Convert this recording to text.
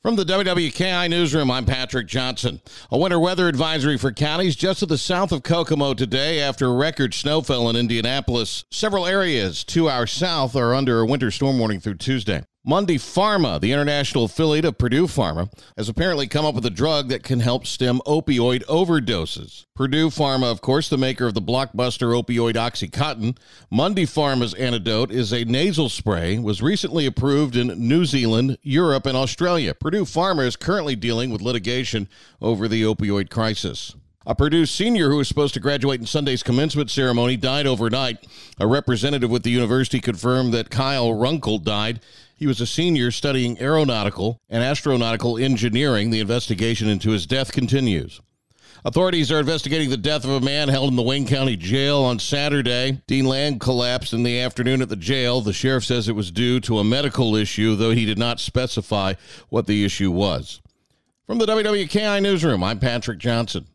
From the WWKI Newsroom, I'm Patrick Johnson. A winter weather advisory for counties just to the south of Kokomo today after record snow fell in Indianapolis. Several areas to our south are under a winter storm warning through Tuesday. Mundipharma, the international affiliate of Purdue Pharma, has apparently come up with a drug that can help stem opioid overdoses. Purdue Pharma, of course, the maker of the blockbuster opioid OxyContin. Mundipharma's antidote is a nasal spray, was recently approved in New Zealand, Europe, and Australia. Purdue Pharma is currently dealing with litigation over the opioid crisis. A Purdue senior who was supposed to graduate in Sunday's commencement ceremony died overnight. A representative with the university confirmed that Kyle Runkle died. He was a senior studying aeronautical and astronautical engineering. The investigation into his death continues. Authorities are investigating the death of a man held in the Wayne County Jail on Saturday. Dean Land collapsed in the afternoon at the jail. The sheriff says it was due to a medical issue, though he did not specify what the issue was. From the WWKI Newsroom, I'm Patrick Johnson.